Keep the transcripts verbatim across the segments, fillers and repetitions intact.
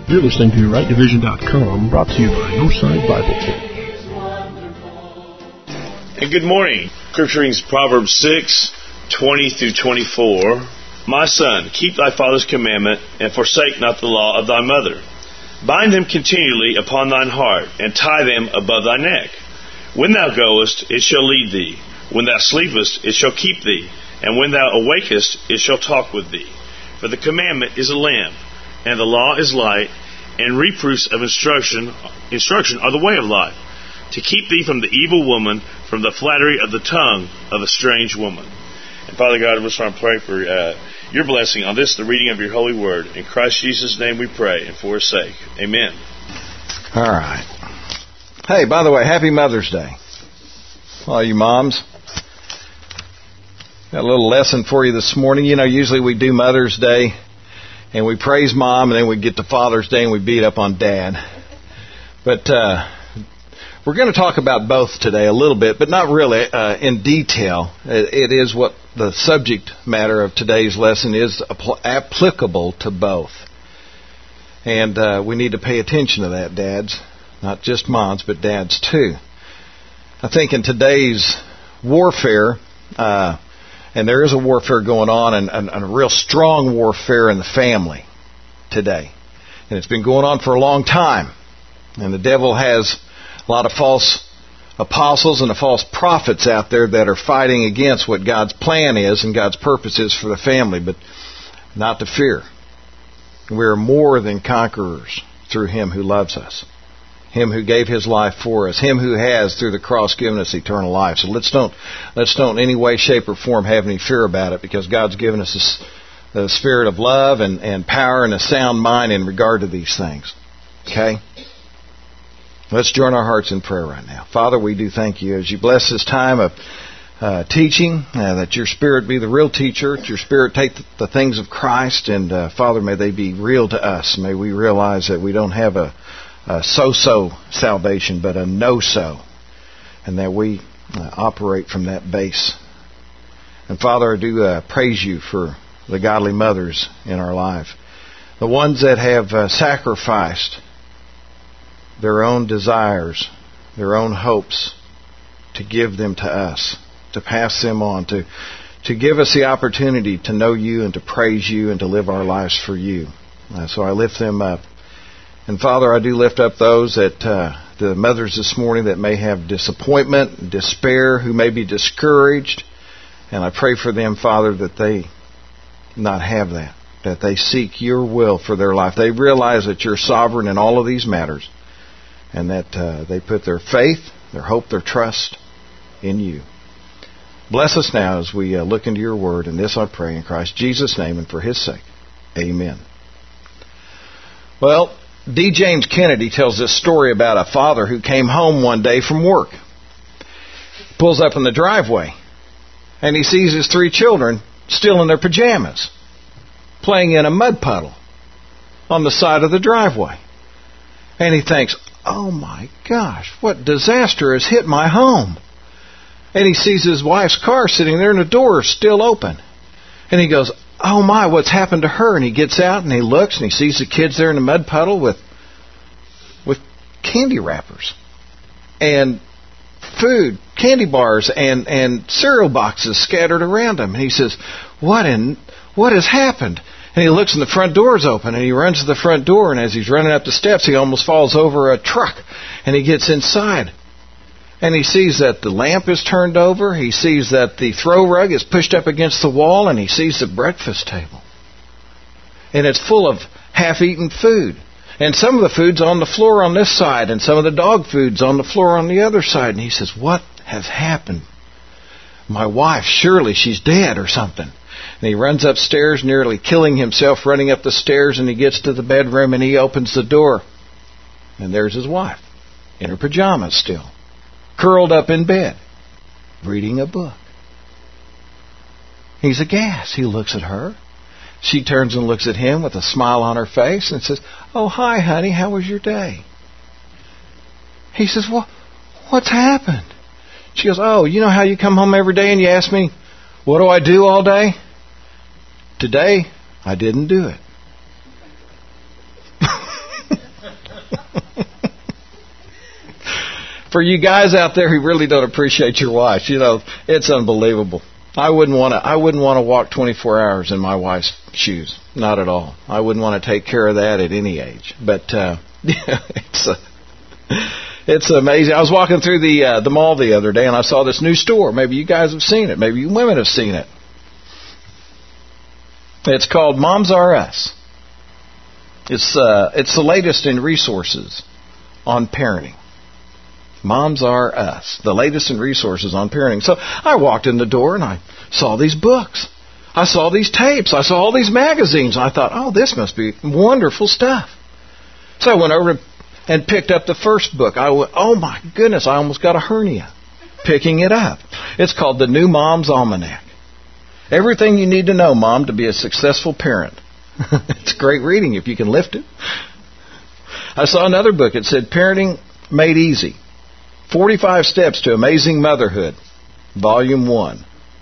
You're listening to right division dot com, brought to you by Northside Bible Church. And good morning. Scripture readings Proverbs six, twenty through twenty-four. My son, keep thy father's commandment, and forsake not the law of thy mother. Bind them continually upon thine heart, and tie them above thy neck. When thou goest, it shall lead thee. When thou sleepest, it shall keep thee. And when thou awakest, it shall talk with thee. For the commandment is a lamp, and the law is light, and reproofs of instruction instruction are the way of life, to keep thee from the evil woman, from the flattery of the tongue of a strange woman. And Father God, I just want to pray for uh, your blessing on this, the reading of your holy word. In Christ Jesus' name we pray, and for his sake. Amen. All right. Hey, by the way, happy Mother's Day. All you moms. Got a little lesson for you this morning. You know, usually we do Mother's Day, and we praise Mom, and then we get to Father's Day, and we beat up on Dad. But uh, we're going to talk about both today a little bit, but not really uh, in detail. It, it is what the subject matter of today's lesson is apl- applicable to both. And uh, we need to pay attention to that, dads. Not just moms, but dads too. I think in today's warfare, uh, and there is a warfare going on, and, and, and a real strong warfare in the family today. And it's been going on for a long time. And the devil has a lot of false apostles and the false prophets out there that are fighting against what God's plan is and God's purpose is for the family, but not to fear. We are more than conquerors through Him who loves us, Him who gave His life for us, Him who has through the cross given us eternal life. So let's don't let's don't in any way, shape, or form have any fear about it, because God's given us a, a spirit of love and, and power and a sound mind in regard to these things. Okay? Let's join our hearts in prayer right now. Father, we do thank you as you bless this time of uh, teaching, uh, that your Spirit be the real teacher, that your Spirit take the, the things of Christ, and uh, Father, may they be real to us. May we realize that we don't have a, a so-so salvation, but a no-so, and that we uh, operate from that base. And Father, I do uh, praise you for the godly mothers in our life, the ones that have uh, sacrificed their own desires, their own hopes, to give them to us, to pass them on, to to give us the opportunity to know you and to praise you and to live our lives for you. Uh, so I lift them up. And Father, I do lift up those that, uh, the mothers this morning that may have disappointment, despair, who may be discouraged. And I pray for them, Father, that they not have that, that they seek your will for their life. They realize that you're sovereign in all of these matters, and that uh, they put their faith, their hope, their trust in you. Bless us now as we uh, look into your word, and this I pray in Christ Jesus' name and for his sake. Amen. Well, D. James Kennedy tells this story about a father who came home one day from work. Pulls up in the driveway, and he sees his three children still in their pajamas, playing in a mud puddle on the side of the driveway. And he thinks, oh my gosh, what disaster has hit my home. And he sees his wife's car sitting there and the door is still open. And he goes, oh my, what's happened to her? And he gets out and he looks and he sees the kids there in the mud puddle with with candy wrappers and food, candy bars and, and cereal boxes scattered around them. And he says, what in what has happened? And he looks and the front door is open, and he runs to the front door, and as he's running up the steps, he almost falls over a truck, and he gets inside. And he sees that the lamp is turned over, he sees that the throw rug is pushed up against the wall, and he sees the breakfast table. And it's full of half-eaten food. And some of the food's on the floor on this side, and some of the dog food's on the floor on the other side. And he says, what has happened? My wife, surely she's dead or something. And he runs upstairs, nearly killing himself, running up the stairs, and he gets to the bedroom and he opens the door. And there's his wife, in her pajamas still, curled up in bed, reading a book. He's aghast. He looks at her. She turns and looks at him with a smile on her face and says, oh, hi, honey, how was your day? He says, well, what's happened? She goes, oh, you know how you come home every day and you ask me, what do I do all day? Today, I didn't do it. For you guys out there who really don't appreciate your wife, you know, it's unbelievable. I wouldn't want to. I wouldn't want to walk twenty-four hours in my wife's shoes. Not at all. I wouldn't want to take care of that at any age. But uh, it's a, it's amazing. I was walking through the uh, the mall the other day, and I saw this new store. Maybe you guys have seen it. Maybe you women have seen it. It's called Moms R Us. It's uh, it's the latest in resources on parenting. Moms R Us, the latest in resources on parenting. So I walked in the door and I saw these books. I saw these tapes. I saw all these magazines. And I thought, oh, this must be wonderful stuff. So I went over and picked up the first book. I went, oh my goodness, I almost got a hernia picking it up. It's called The New Mom's Almanac. Everything you need to know, Mom, to be a successful parent. It's great reading if you can lift it. I saw another book. It said Parenting Made Easy. forty-five Steps to Amazing Motherhood, Volume one.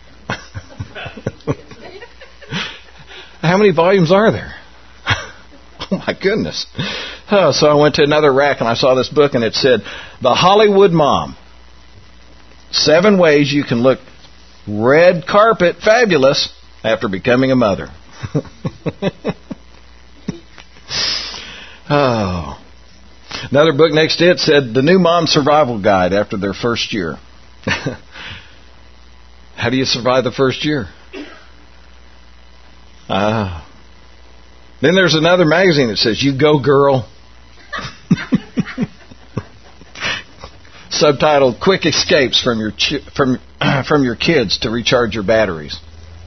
How many volumes are there? Oh, my goodness. Oh, so I went to another rack and I saw this book and it said, The Hollywood Mom. Seven Ways You Can Look Red Carpet Fabulous After Becoming a Mother. Oh. Another book next to it said, The New Mom Survival Guide After Their First Year. How do you survive the first year? Ah. Uh, then there's another magazine that says, You Go Girl. Subtitled, Quick Escapes from your chi- from from your kids to recharge your batteries.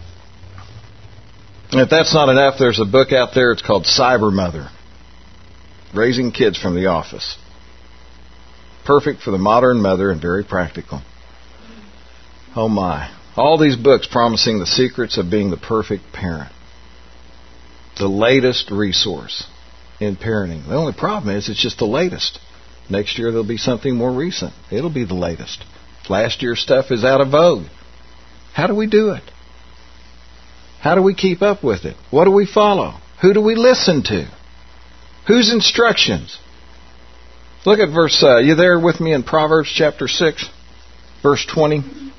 And if that's not enough, there's a book out there. It's called Cyber Mother. Raising Kids from the Office. Perfect for the modern mother and very practical. Oh my. All these books promising the secrets of being the perfect parent. The latest resource in parenting. The only problem is it's just the latest. Next year there'll be something more recent. It'll be the latest. Last year's stuff is out of vogue. How do we do it? How do we keep up with it? What do we follow? Who do we listen to? Whose instructions? Look at verse, uh, you there with me in Proverbs chapter six, verse twenty? It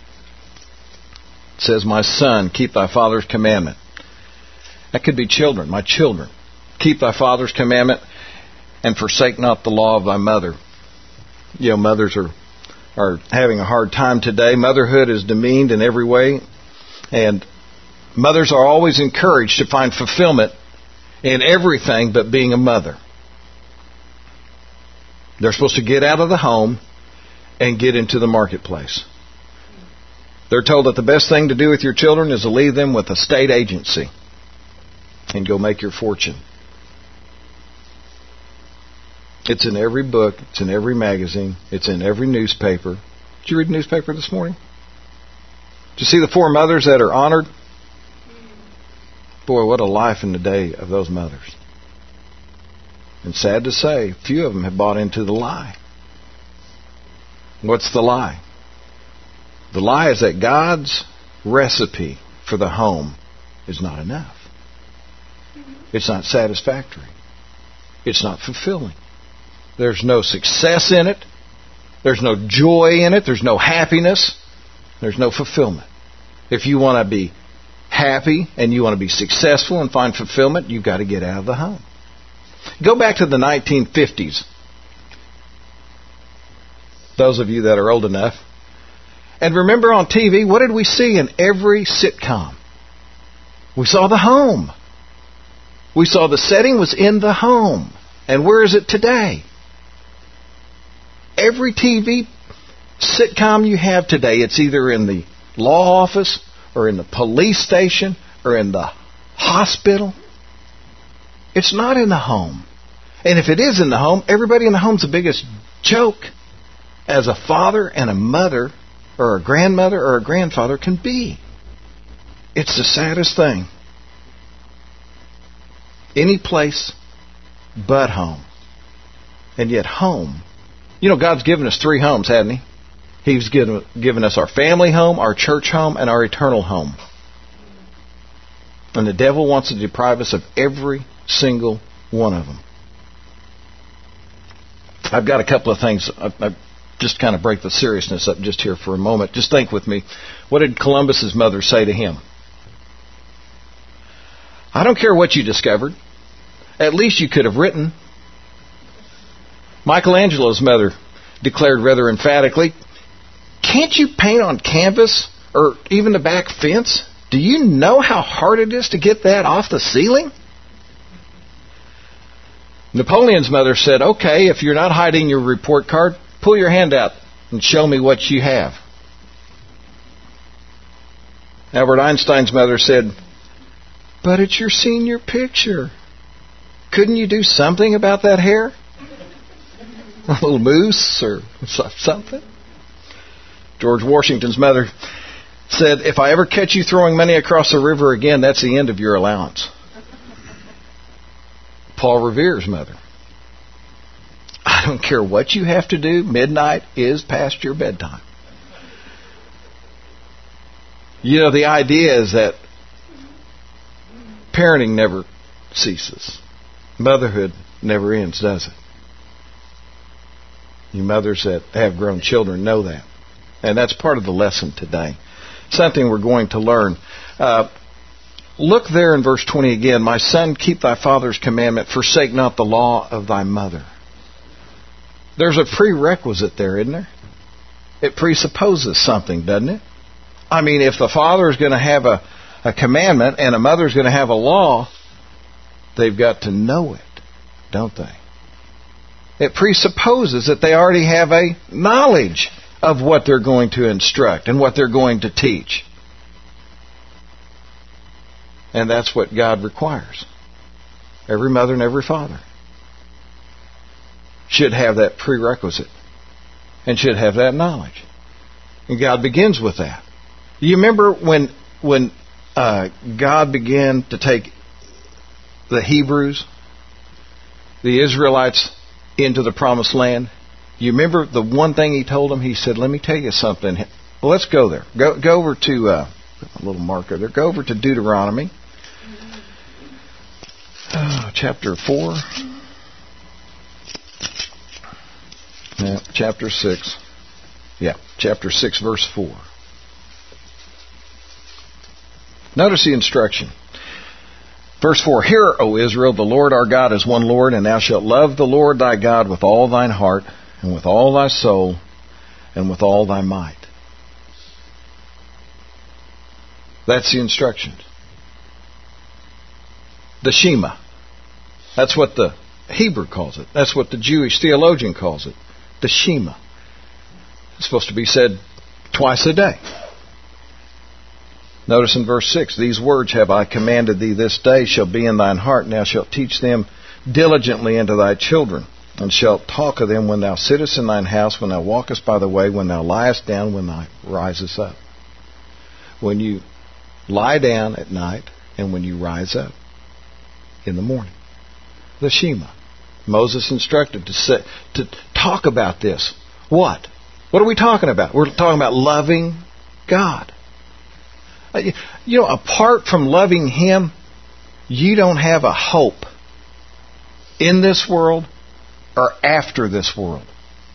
says, My son, keep thy father's commandment. That could be children, my children. Keep thy father's commandment and forsake not the law of thy mother. You know, mothers are, are having a hard time today. Motherhood is demeaned in every way. And mothers are always encouraged to find fulfillment in everything but being a mother. They're supposed to get out of the home and get into the marketplace. They're told that the best thing to do with your children is to leave them with a state agency and go make your fortune. It's in every book. It's in every magazine. It's in every newspaper. Did you read the newspaper this morning? Did you see the four mothers that are honored? Boy, what a life in the day of those mothers. And sad to say, few of them have bought into the lie. What's the lie? The lie is that God's recipe for the home is not enough. It's not satisfactory. It's not fulfilling. There's no success in it. There's no joy in it. There's no happiness. There's no fulfillment. If you want to be happy and you want to be successful and find fulfillment, you've got to get out of the home. Go back to the nineteen fifties. Those of you that are old enough. And remember on T V, what did we see in every sitcom? We saw the home. We saw the setting was in the home. And where is it today? Every T V sitcom you have today, it's either in the law office or in the police station or in the hospital. It's not in the home. And if it is in the home, everybody in the home's the biggest joke as a father and a mother or a grandmother or a grandfather can be. It's the saddest thing. Any place but home. And yet home. You know, God's given us three homes, hasn't He? He's given, given us our family home, our church home, and our eternal home. And the devil wants to deprive us of every single one of them. I've got a couple of things. I, I just kind of break the seriousness up just here for a moment. Just think with me. What did Columbus's mother say to him? I don't care what you discovered. At least you could have written. Michelangelo's mother declared rather emphatically, can't you paint on canvas or even the back fence? Do you know how hard it is to get that off the ceiling? Napoleon's mother said, okay, if you're not hiding your report card, pull your hand out and show me what you have. Albert Einstein's mother said, but it's your senior picture. Couldn't you do something about that hair? A little mousse or something? George Washington's mother said, if I ever catch you throwing money across the river again, that's the end of your allowance. Paul Revere's mother, I don't care what you have to do, midnight is past your bedtime. You know, the idea is that parenting never ceases. Motherhood never ends, does it? You mothers that have grown children know that. And that's part of the lesson today. Something we're going to learn. Uh, look there in verse twenty again. My son, keep thy father's commandment. Forsake not the law of thy mother. There's a prerequisite there, isn't there? It presupposes something, doesn't it? I mean, if the father is going to have a, a commandment and a mother is going to have a law, they've got to know it, don't they? It presupposes that they already have a knowledge of what they're going to instruct and what they're going to teach. And that's what God requires. Every mother and every father should have that prerequisite and should have that knowledge. And God begins with that. You remember when when uh, God began to take the Hebrews, the Israelites, into the promised land? You remember the one thing He told them? He said, let me tell you something. Well, let's go there. Go, go over to, uh, a little marker there. Go over to Deuteronomy. Oh, chapter four. Yeah, chapter six. Yeah, chapter six, verse four. Notice the instruction. Verse four, Hear, O Israel, the Lord our God is one Lord, and thou shalt love the Lord thy God with all thine heart, and with all thy soul, and with all thy might. That's the instructions. The Shema. That's what the Hebrew calls it. That's what the Jewish theologian calls it. The Shema. It's supposed to be said twice a day. Notice in verse six, These words have I commanded thee this day shall be in thine heart, and thou shalt teach them diligently unto thy children, and shalt talk of them when thou sittest in thine house, when thou walkest by the way, when thou liest down, when thou risest up. When you lie down at night, and when you rise up in the morning. The Shema. Moses instructed to say, to talk about this. What? What are we talking about? We're talking about loving God. You know, apart from loving Him, you don't have a hope in this world or after this world.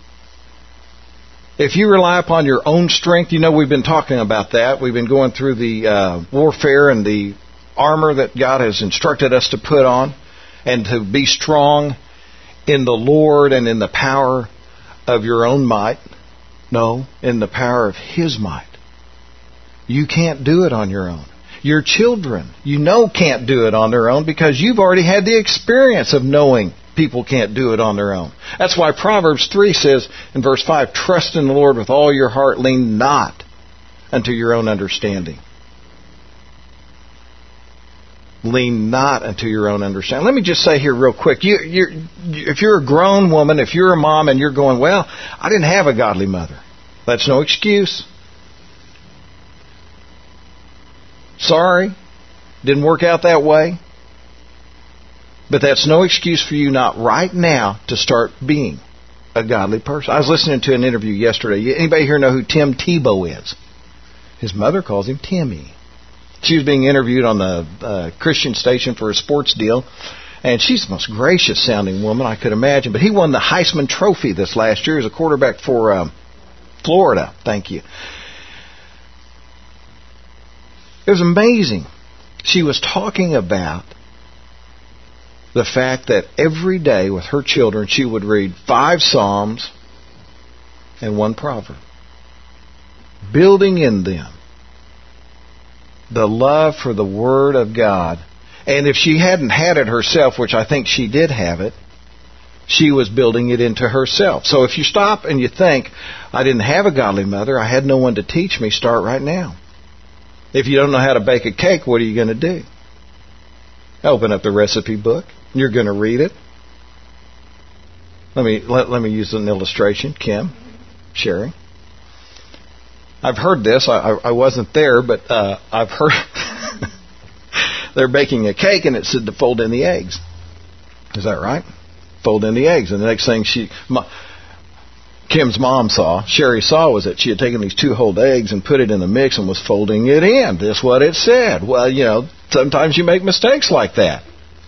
If you rely upon your own strength, you know we've been talking about that. We've been going through the uh, warfare and the armor that God has instructed us to put on, and to be strong in the Lord and in the power of your own might. No, in the power of His might. You can't do it on your own. Your children, you know, can't do it on their own because you've already had the experience of knowing people can't do it on their own. That's why Proverbs three says in verse five, Trust in the Lord with all your heart, lean not unto your own understanding. Lean not unto your own understanding. Let me just say here real quick, you, you're, if you're a grown woman, if you're a mom and you're going, well, I didn't have a godly mother. That's no excuse. Sorry, didn't work out that way. But that's no excuse for you not right now to start being a godly person. I was listening to an interview yesterday. Anybody here know who Tim Tebow is? His mother calls him Timmy. She was being interviewed on the uh, Christian station for a sports deal. And she's the most gracious sounding woman I could imagine. But he won the Heisman Trophy this last year as a quarterback for um, Florida. Thank you. It was amazing. She was talking about the fact that every day with her children she would read five Psalms and one proverb, building in them the love for the Word of God. And if she hadn't had it herself, which I think she did have it, she was building it into herself. So if you stop and you think, I didn't have a godly mother, I had no one to teach me, start right now. If you don't know how to bake a cake, what are you going to do? Open up the recipe book. You're going to read it. Let me let, let me use an illustration. Kim, Sherry. I've heard this. I, I, I wasn't there, but uh, I've heard they're baking a cake and it said to fold in the eggs. Is that right? Fold in the eggs. And the next thing she, my, Kim's mom saw, Sherry saw, was that she had taken these two whole eggs and put it in the mix and was folding it in. That's what it said. Well, you know, sometimes you make mistakes like that.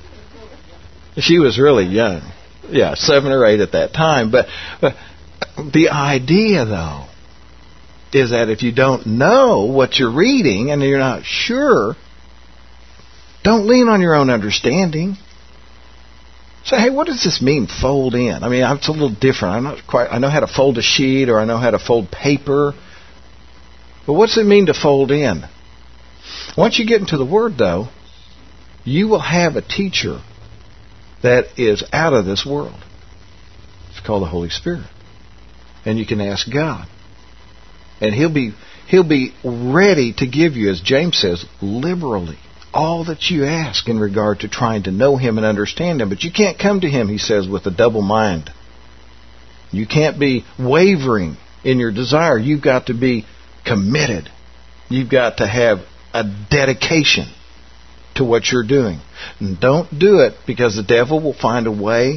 She was really young. Yeah, seven or eight at that time. But, but the idea, though, is that if you don't know what you're reading and you're not sure, don't lean on your own understanding. Say, hey, what does this mean, fold in? I mean, it's a little different. I'm not quite. I know how to fold a sheet or I know how to fold paper. But what's it mean to fold in? Once you get into the Word, though, you will have a teacher that is out of this world. It's called the Holy Spirit. And you can ask God. And He'll be He'll be ready to give you, as James says, liberally, all that you ask in regard to trying to know Him and understand Him. But you can't come to Him, he says, with a double mind. You can't be wavering in your desire. You've got to be committed. You've got to have a dedication to what you're doing. And don't do it because the devil will find a way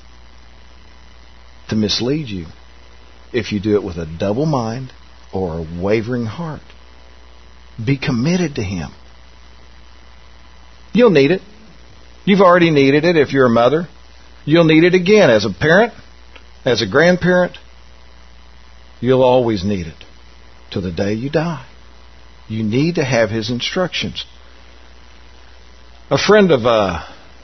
to mislead you if you do it with a double mind or a wavering heart. Be committed to Him. You'll need it. You've already needed it if you're a mother. You'll need it again as a parent, as a grandparent. You'll always need it till the day you die. You need to have His instructions. A friend of uh,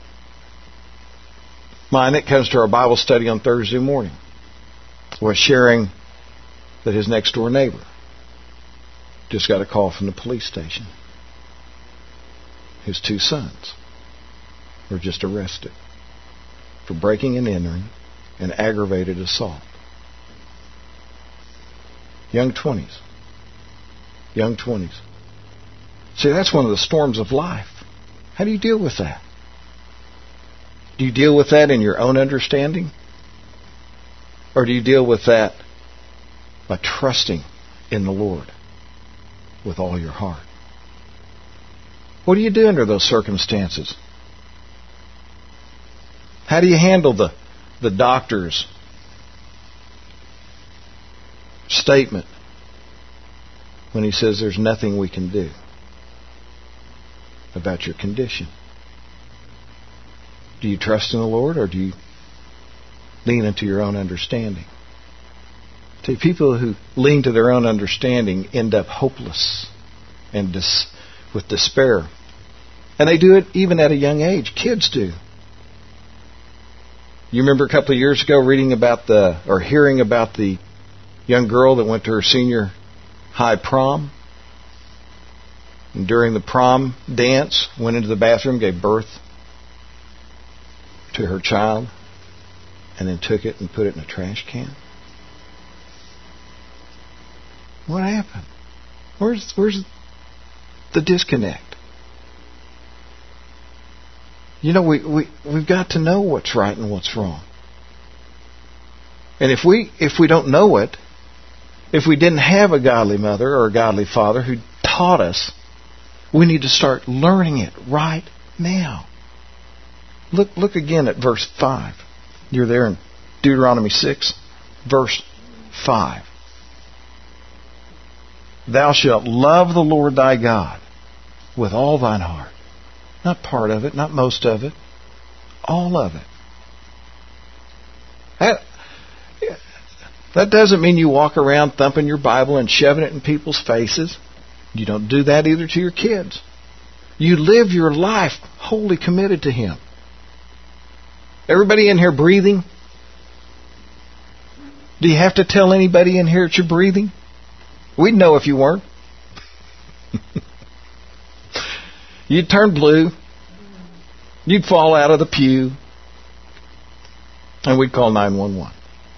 mine that comes to our Bible study on Thursday morning was sharing that his next door neighbor just got a call from the police station. His two sons were just arrested for breaking and entering and aggravated assault. Young twenties. Young twenties. See, that's one of the storms of life. How do you deal with that? Do you deal with that in your own understanding? Or do you deal with that by trusting in the Lord with all your heart? What do you do under those circumstances? How do you handle the, the doctor's statement when he says there's nothing we can do about your condition? Do you trust in the Lord or do you lean into your own understanding? See, people who lean to their own understanding end up hopeless and dis- with despair. And they do it even at a young age. Kids do. You remember a couple of years ago reading about the, or hearing about the young girl that went to her senior high prom? And during the prom dance, went into the bathroom, gave birth to her child, and then took it and put it in a trash can? What happened? Where's where's the disconnect? You know, we, we, we've got to know what's right and what's wrong. And if we if we don't know it, if we didn't have a godly mother or a godly father who taught us, we need to start learning it right now. Look look again at verse five. You're there in Deuteronomy six, verse five. Thou shalt love the Lord thy God with all thine heart. Not part of it, not most of it. All of it. That, that doesn't mean you walk around thumping your Bible and shoving it in people's faces. You don't do that either to your kids. You live your life wholly committed to Him. Everybody in here breathing? Do you have to tell anybody in here that you're breathing? We'd know if you weren't. You'd turn blue. You'd fall out of the pew. And we'd call nine one one.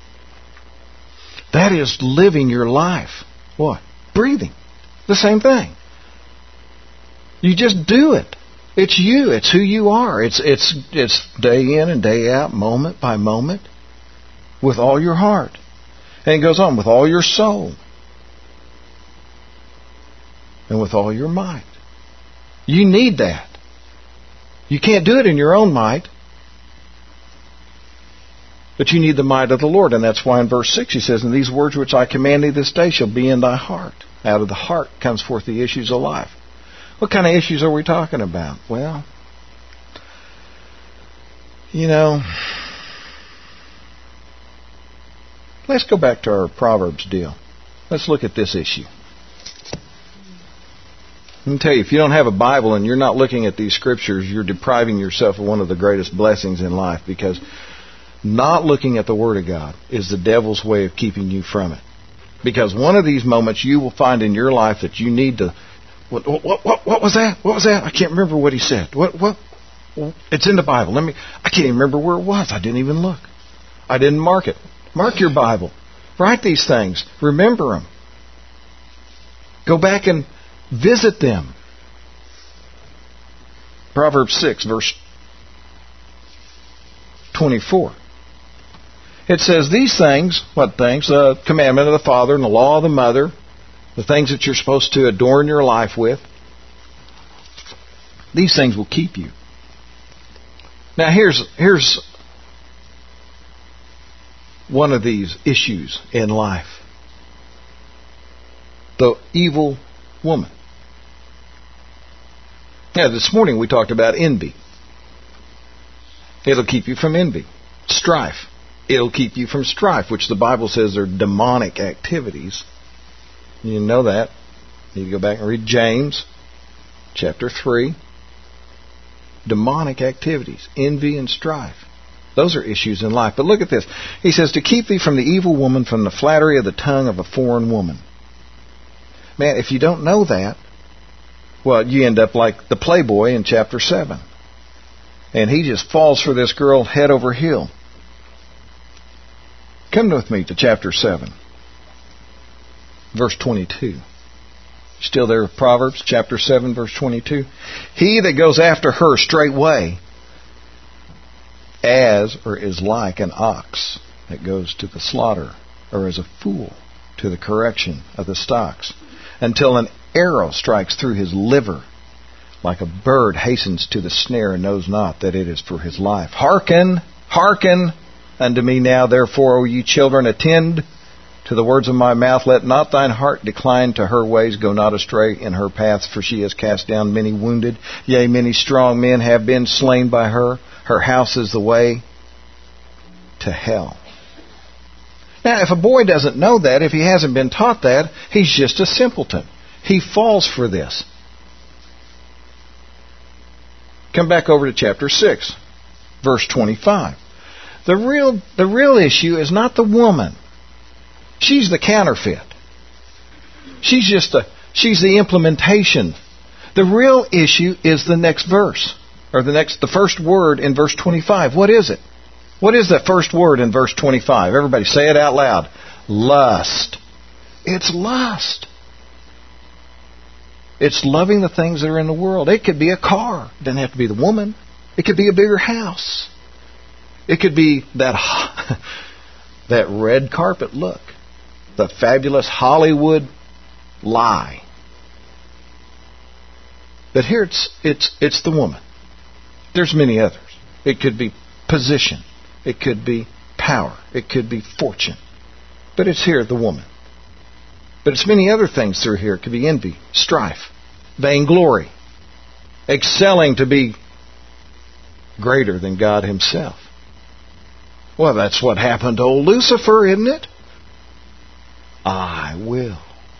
That is living your life. What? Breathing. The same thing. You just do it. It's you. It's who you are. It's it's it's day in and day out, moment by moment, with all your heart. And it goes on, with all your soul. And with all your might. You need that. You can't do it in your own might. But you need the might of the Lord. And that's why in verse six he says, and these words which I command thee this day shall be in thy heart. Out of the heart comes forth the issues of life. What kind of issues are we talking about? Well, you know, let's go back to our Proverbs deal. Let's look at this issue. Let me tell you, if you don't have a Bible and you're not looking at these scriptures, you're depriving yourself of one of the greatest blessings in life, because not looking at the Word of God is the devil's way of keeping you from it. Because one of these moments you will find in your life that you need to... What, what, what, what was that? What was that? I can't remember what he said. What? What? It's in the Bible. Let me. I can't even remember where it was. I didn't even look. I didn't mark it. Mark your Bible. Write these things. Remember them. Go back and visit them. Proverbs six, verse twenty-four. It says, these things, what things? The commandment of the father and the law of the mother, the things that you're supposed to adorn your life with, these things will keep you. Now here's here's one of these issues in life. The evil woman. Now this morning we talked about envy. It'll keep you from envy. Strife. It'll keep you from strife, which the Bible says are demonic activities. You know that. You need to go back and read James chapter three. Demonic activities, envy and strife. Those are issues in life. But look at this. He says, to keep thee from the evil woman, from the flattery of the tongue of a foreign woman. Man, if you don't know that, well, you end up like the playboy in chapter seven. And he just falls for this girl head over heel. Come with me to chapter seven. Verse twenty-two. Still there, Proverbs chapter seven, verse twenty-two. He that goes after her straightway, as or is like an ox that goes to the slaughter, or as a fool to the correction of the stocks, until an arrow strikes through his liver, like a bird hastens to the snare and knows not that it is for his life. Hearken, hearken unto me now, therefore, O ye children, attend to the words of my mouth. Let not thine heart decline to her ways. Go not astray in her paths, for she has cast down many wounded. Yea, many strong men have been slain by her. Her house is the way to hell. Now, if a boy doesn't know that, if he hasn't been taught that, he's just a simpleton. He falls for this. Come back over to chapter six, verse twenty-five. The real, the real issue is not the woman. She's the counterfeit. She's just a, she's the implementation. The real issue is the next verse, or the next, the first word in verse twenty-five. What is it? What is that first word in verse twenty-five? Everybody say it out loud. Lust. It's lust. It's loving the things that are in the world. It could be a car. It doesn't have to be the woman. It could be a bigger house. It could be that that red carpet look. The fabulous Hollywood lie. But here it's it's it's the woman. There's many others. It could be position. It could be power. It could be fortune. But it's here, the woman. But it's many other things through here. It could be envy, strife, vainglory, excelling to be greater than God himself. Well, that's what happened to old Lucifer, isn't it? I will.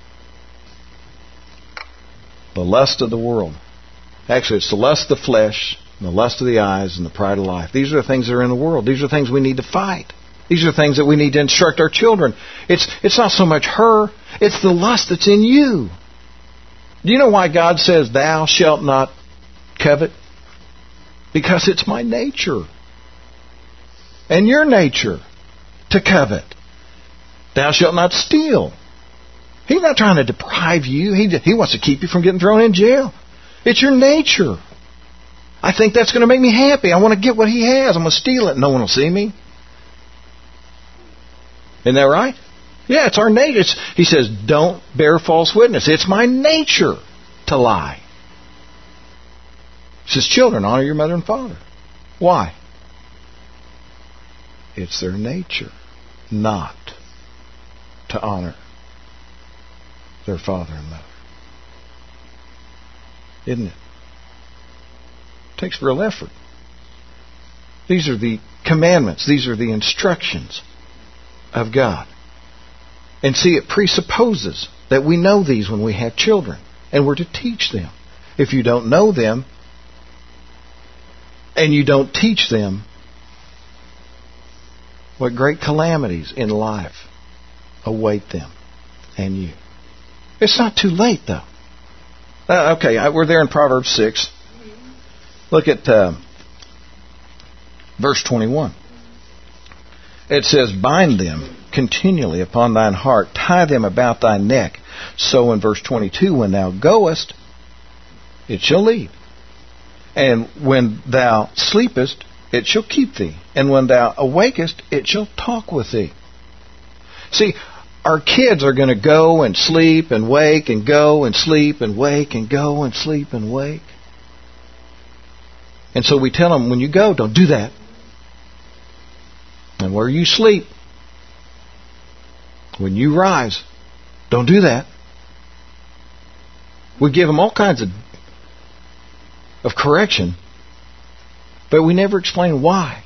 The lust of the world. Actually, it's the lust of the flesh, the lust of the eyes, and the pride of life. These are the things that are in the world. These are things we need to fight. These are things that we need to instruct our children. It's, it's not so much her, it's the lust that's in you. Do you know why God says, thou shalt not covet? Because it's my nature. And your nature to covet. Thou shalt not steal. He's not trying to deprive you. He, he wants to keep you from getting thrown in jail. It's your nature. I think that's going to make me happy. I want to get what he has. I'm going to steal it. No one will see me. Isn't that right? Yeah, it's our nature. It's, he says, don't bear false witness. It's my nature to lie. He says, children, honor your mother and father. Why? It's their nature not to honor their father and mother. Isn't it? It takes real effort. These are the commandments. These are the instructions of God. And see, it presupposes that we know these when we have children. And we're to teach them. If you don't know them, and you don't teach them, what great calamities in life await them and you. It's not too late, though. Uh, okay, we're there in Proverbs six. Look at uh, verse twenty-one. It says, bind them continually upon thine heart, tie them about thy neck. So in verse twenty-two, when thou goest, it shall lead. And when thou sleepest, it shall keep thee. And when thou awakest, it shall talk with thee. See, our kids are going to go and sleep and wake and go and sleep and wake and go and sleep and wake. And so we tell them, when you go, don't do that. And where you sleep, when you rise, don't do that. We give them all kinds of of correction, but we never explain why.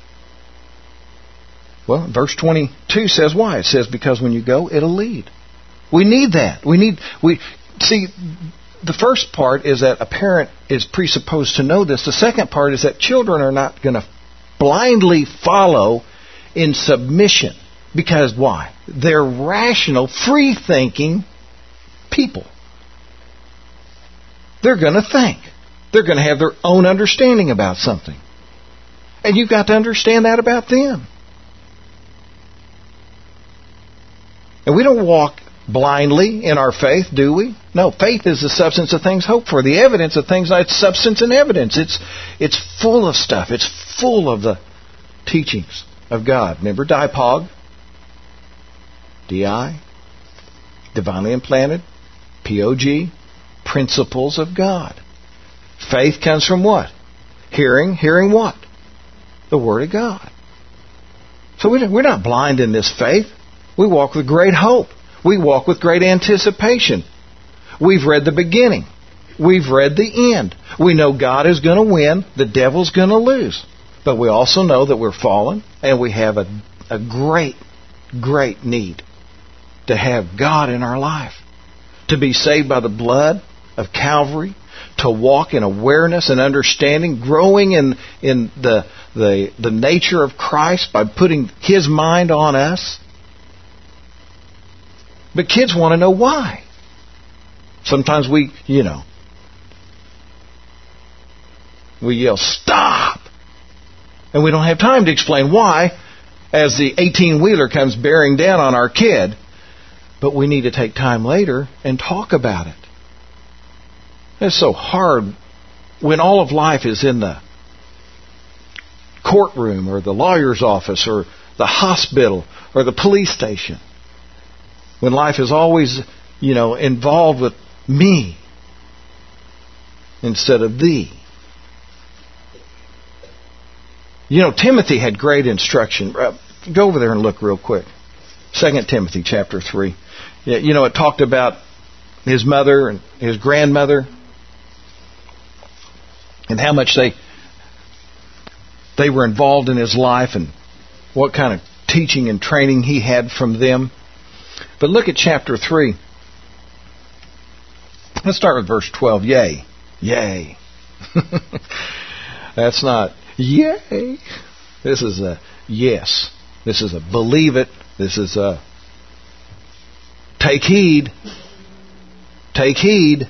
Well, verse twenty-two says why. It says, because when you go, it'll lead. We need that. We need, we see, the first part is that a parent is presupposed to know this. The second part is that children are not going to blindly follow in submission. Because why? They're rational, free-thinking people. They're going to think. They're going to have their own understanding about something. And you've got to understand that about them. And we don't walk blindly in our faith, do we? No, faith is the substance of things hoped for. The evidence of things, it's substance and evidence. It's, it's full of stuff. It's full of the teachings of God. Remember D I P O G? D I, divinely implanted, P O G, principles of God. Faith comes from what? Hearing. Hearing what? The Word of God. So we're not blind in this faith. We walk with great hope. We walk with great anticipation. We've read the beginning. We've read the end. We know God is going to win. The devil's going to lose. But we also know that we're fallen and we have a, a great, great need to have God in our life. To be saved by the blood of Calvary. To walk in awareness and understanding, growing in in the, the the nature of Christ by putting His mind on us. But kids want to know why. Sometimes we, you know, we yell, stop! And we don't have time to explain why as the eighteen-wheeler comes bearing down on our kid. But we need to take time later and talk about it. It's so hard when all of life is in the courtroom or the lawyer's office or the hospital or the police station. When life is always, you know, involved with me instead of thee. You know, Timothy had great instruction. Go over there and look real quick. Second Timothy chapter three. You know, it talked about his mother and his grandmother. And how much they they were involved in his life and what kind of teaching and training he had from them. But look at chapter three. Let's start with verse twelve. Yea. Yea. That's not yay. This is a yes. This is a believe it. This is a take heed. Take heed.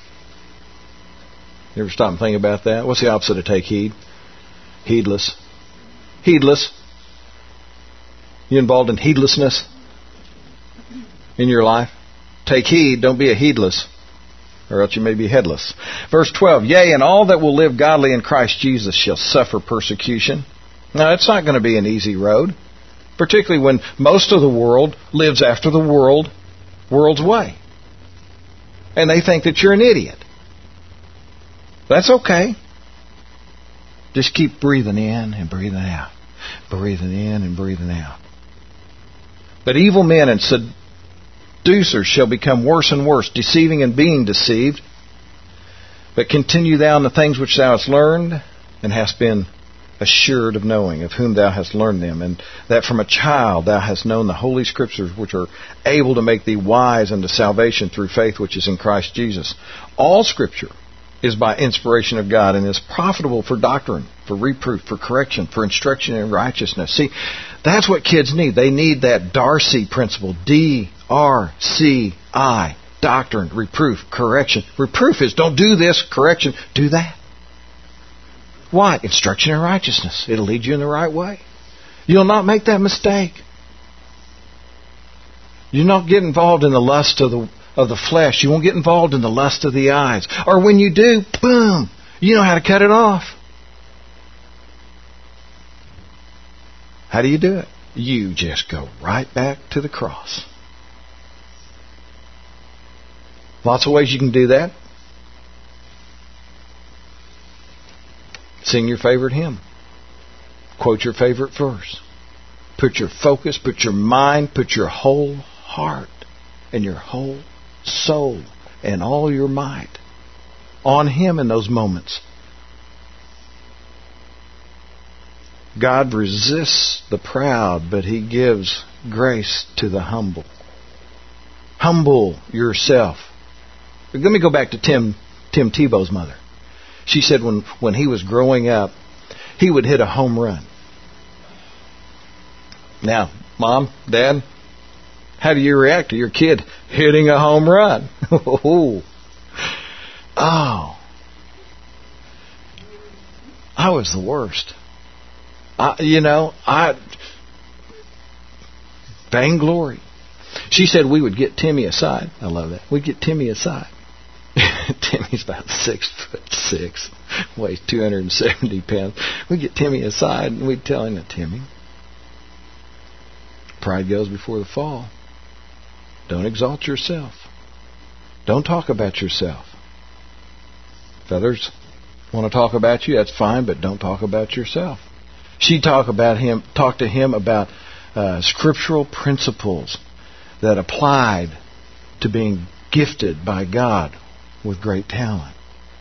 You ever stop and think about that? What's the opposite of take heed? Heedless. Heedless. You involved in heedlessness in your life? Take heed. Don't be a heedless, or else you may be headless. Verse twelve, yea, and all that will live godly in Christ Jesus shall suffer persecution. Now, it's not going to be an easy road, particularly when most of the world lives after the world, world's way. And they think that you're an idiot. That's okay. Just keep breathing in and breathing out. Breathing in and breathing out. But evil men and seducers shall become worse and worse, deceiving and being deceived. But continue thou in the things which thou hast learned, and hast been assured of knowing, of whom thou hast learned them, and that from a child thou hast known the Holy Scriptures, which are able to make thee wise unto salvation through faith which is in Christ Jesus. All Scripture is by inspiration of God, and is profitable for doctrine, for reproof, for correction, for instruction in righteousness. See, that's what kids need. They need that Darcy principle. D R C I. Doctrine, reproof, correction. Reproof is don't do this. Correction, do that. Why? Instruction in righteousness. It'll lead you in the right way. You'll not make that mistake. You'll not get involved in the lust of the of the flesh. You won't get involved in the lust of the eyes. Or when you do, boom, you know how to cut it off. How do you do it? You just go right back to the cross. Lots of ways you can do that. Sing your favorite hymn. Quote your favorite verse. Put your focus, put your mind, put your whole heart and your whole soul and all your might on Him in those moments. God resists the proud, but He gives grace to the humble. Humble yourself. Let me go back to Tim Tim Tebow's mother. She said when, when he was growing up, he would hit a home run. Now, Mom, Dad, how do you react to your kid hitting a home run? Oh. Oh. I was the worst. I, you know, I... vainglory. She said we would get Timmy aside. I love that. We'd get Timmy aside. Timmy's about six foot six, weighs two hundred seventy pounds. We'd get Timmy aside and we'd tell him, Timmy, pride goes before the fall. Don't exalt yourself. Don't talk about yourself. If others want to talk about you, that's fine, but don't talk about yourself. She'd talk about him, talk to him about uh, scriptural principles that applied to being gifted by God with great talent.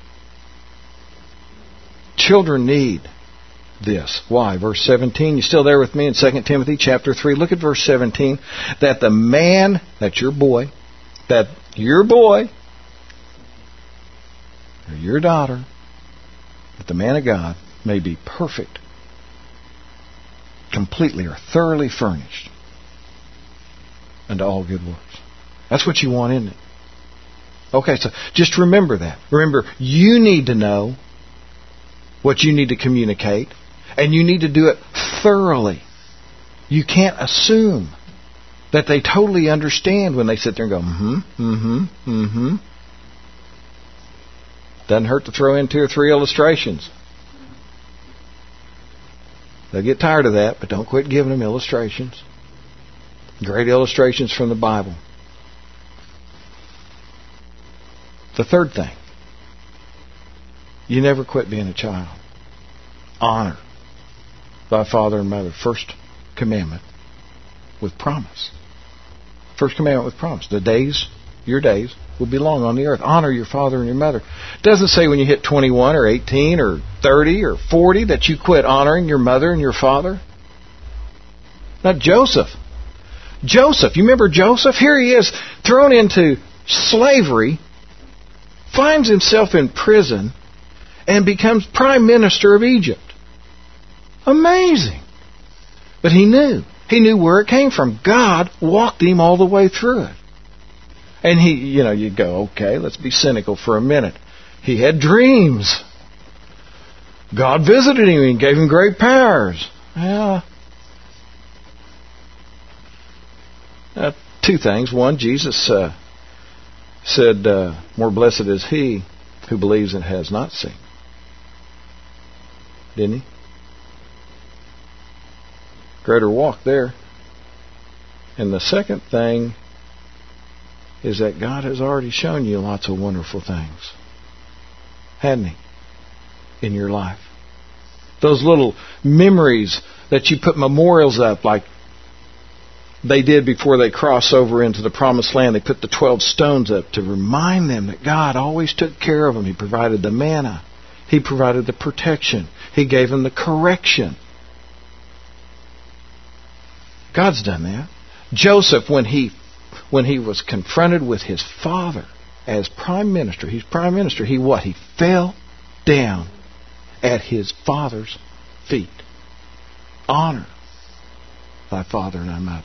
Children need this. Why? Verse seventeen. You still there with me in Second Timothy chapter three? Look at verse seventeen. That the man, that's your boy, that your boy, or your daughter, that the man of God may be perfect, completely or thoroughly furnished unto all good works. That's what you want, isn't it? Okay, so just remember that. Remember, you need to know what you need to communicate, and you need to do it thoroughly. You can't assume that they totally understand when they sit there and go, mm-hmm, mm-hmm, mm-hmm. Doesn't hurt to throw in two or three illustrations. They'll get tired of that, but don't quit giving them illustrations. Great illustrations from the Bible. The third thing, you never quit being a child. Honor thy father and mother. First commandment with promise. First commandment with promise. The days your days will be long on the earth. Honor your father and your mother. It doesn't say when you hit twenty-one or eighteen or thirty or forty that you quit honoring your mother and your father. Now, Joseph. Joseph, you remember Joseph? Here he is, thrown into slavery, finds himself in prison, and becomes prime minister of Egypt. Amazing. But he knew. He knew where it came from. God walked him all the way through it. And he, you know, you go, okay, let's be cynical for a minute. He had dreams. God visited him and gave him great powers. Yeah. Uh, two things. One, Jesus uh, said, uh, more blessed is he who believes and has not seen. Didn't he? Greater walk there. And the second thing is that God has already shown you lots of wonderful things. Hadn't he? In your life. Those little memories that you put memorials up like they did before they crossed over into the promised land. They put the twelve stones up to remind them that God always took care of them. He provided the manna. He provided the protection. He gave them the correction. God's done that. Joseph, when he when he was confronted with his father as prime minister, he's prime minister, he what? He fell down at his father's feet. Honor thy father and thy mother.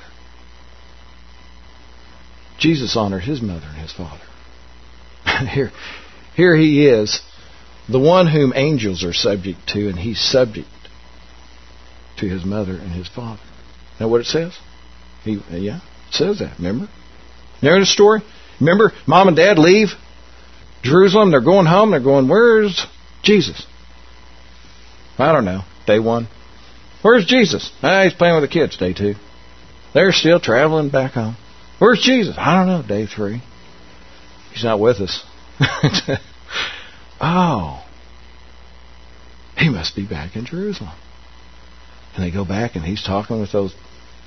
Jesus honored his mother and his father. here, here he is, the one whom angels are subject to, and he's subject to his mother and his father. Know what it says? He, yeah, it says that. Remember? Remember the story? Remember, mom and dad leave Jerusalem. They're going home. They're going, where's Jesus? I don't know. Day one. Where's Jesus? Ah, he's playing with the kids. Day two. They're still traveling back home. Where's Jesus? I don't know. Day three. He's not with us. Oh. He must be back in Jerusalem. And they go back and he's talking with those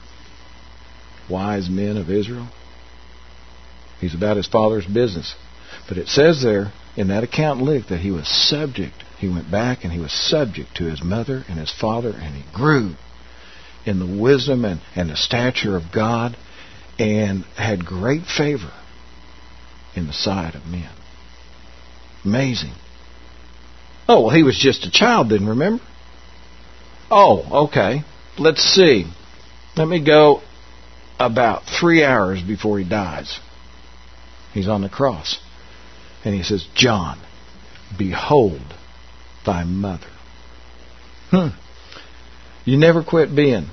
wise men of Israel. He's about his father's business. But it says there in that account, Luke, that he was subject. He went back and he was subject to his mother and his father, and he grew in the wisdom and, and the stature of God and had great favor in the sight of men. Amazing. Oh, well, he was just a child then, remember? Oh, okay. Let's see. Let me go about three hours before he dies. He's on the cross. And he says, John, behold thy mother. Hmm. You never quit being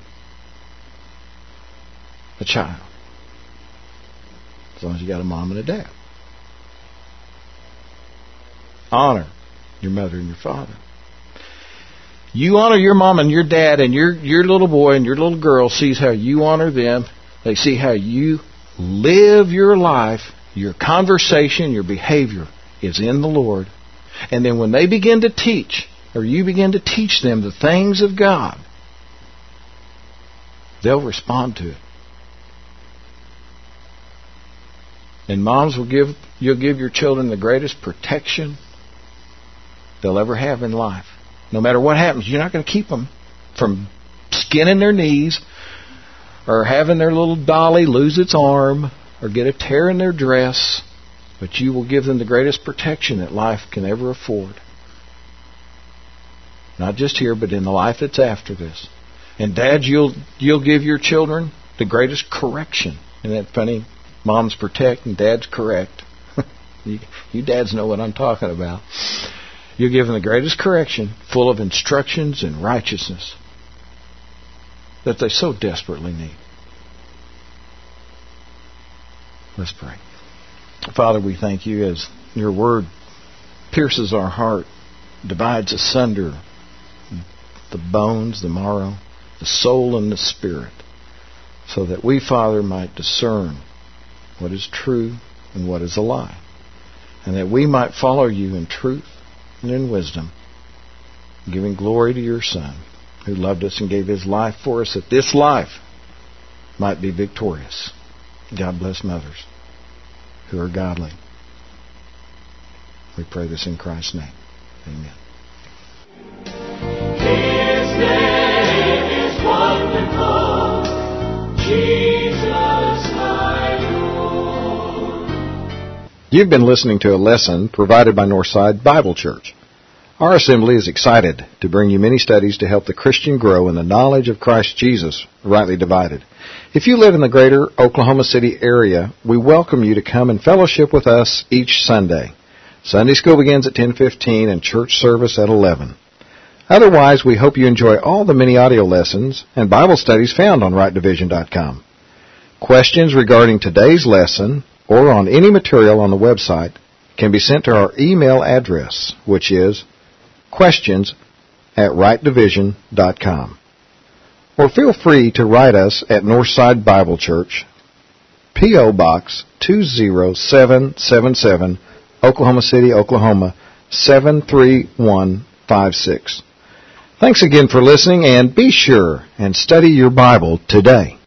a child. As long as you got a mom and a dad. Honor your mother and your father. You honor your mom and your dad, and your, your little boy and your little girl sees how you honor them. They see how you live your life, your conversation, your behavior is in the Lord. And then when they begin to teach, or you begin to teach them the things of God, they'll respond to it. And moms will give, you'll give your children the greatest protection they'll ever have in life. No matter what happens, you're not going to keep them from skinning their knees or having their little dolly lose its arm or get a tear in their dress, but you will give them the greatest protection that life can ever afford. Not just here, but in the life that's after this. And dads, you'll you'll give your children the greatest correction. Isn't that funny? Moms protect and dads correct. you, you dads know what I'm talking about. You'll give them the greatest correction, full of instructions and righteousness that they so desperately need. Let's pray. Father, we thank you as your word pierces our heart, divides asunder the bones, the marrow, the soul, and the spirit, so that we, Father, might discern what is true and what is a lie, and that we might follow you in truth and in wisdom, giving glory to your Son, who loved us and gave his life for us, that this life might be victorious. God bless mothers. who are godly. We pray this in Christ's name. Amen. His name is wonderful, Jesus my Lord. You've been listening to a lesson provided by Northside Bible Church. Our assembly is excited to bring you many studies to help the Christian grow in the knowledge of Christ Jesus, rightly divided. If you live in the greater Oklahoma City area, we welcome you to come and fellowship with us each Sunday. Sunday school begins at ten fifteen and church service at eleven. Otherwise, we hope you enjoy all the many audio lessons and Bible studies found on right division dot com. Questions regarding today's lesson or on any material on the website can be sent to our email address, which is questions at right division dot com. Or feel free to write us at Northside Bible Church, P O. Box two zero seven seven seven, Oklahoma City, Oklahoma seven three one five six. Thanks again for listening, and be sure and study your Bible today.